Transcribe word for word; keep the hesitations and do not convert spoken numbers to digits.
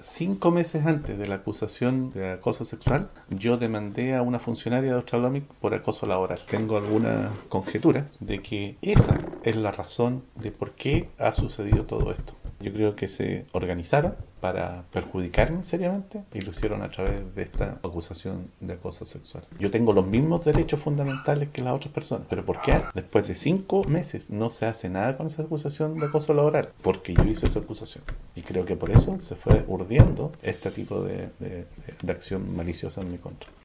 cinco meses antes de la acusación de acoso sexual, yo demandé a una funcionaria de Australomic por acoso laboral. Tengo algunas conjeturas de que esa es la razón de por qué ha sucedido todo esto. Yo creo que se organizaron para perjudicarme seriamente y lo hicieron a través de esta acusación de acoso sexual. Yo tengo los mismos derechos fundamentales que las otras personas, pero ¿por qué después de cinco meses no se hace nada con esa acusación de acoso laboral? Porque yo hice esa acusación y creo que por eso se fue urdiendo este tipo de, de, de acción maliciosa en mi contra.